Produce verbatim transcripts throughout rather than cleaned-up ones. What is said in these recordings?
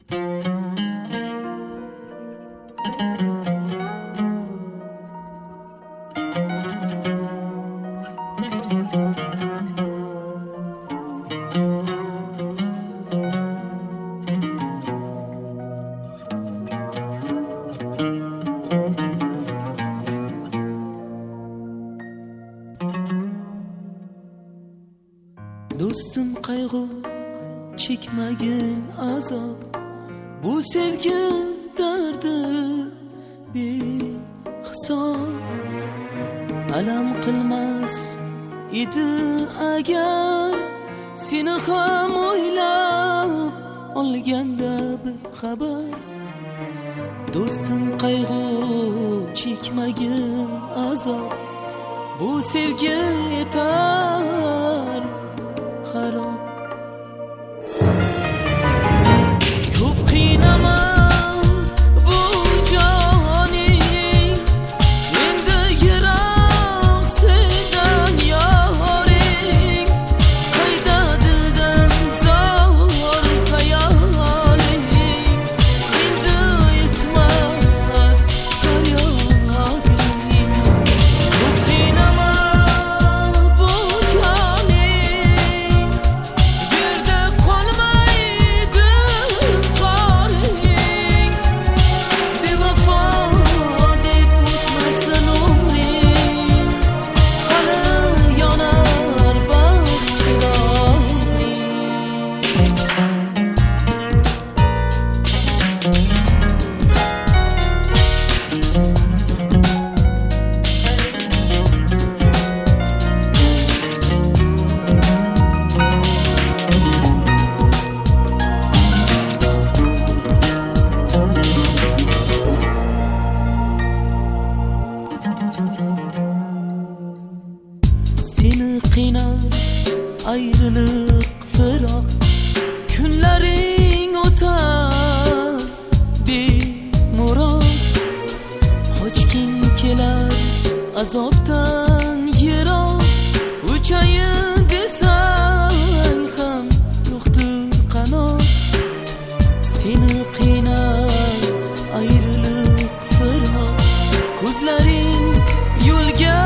Do'stim qayg'u chekmagin azob, bu sevgi dardi behisob. Alam qilmas edi agar seni ham o'ylab olganda bir xabar. Do'stim qayg'u chekmagin azob, bu sevgi yetar harob. Ko'p qiynama bu joni, endi yiroq sendan yoring. Qayda dildan zo'r xayoling, endi yetmas faryoding. Ko'p qiynama bu joni, seni qiynar ayrılık firoq. Kunlaring o'tar bemurod, qochging kelar azobdan yiroq. Uchayin desang ham yo'qdir qanot. Seni qiynar ayrılık firoq, ko'zlaring yo'lga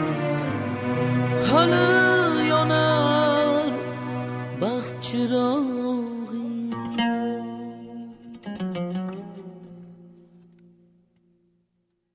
hali yonar baxt chirog'i.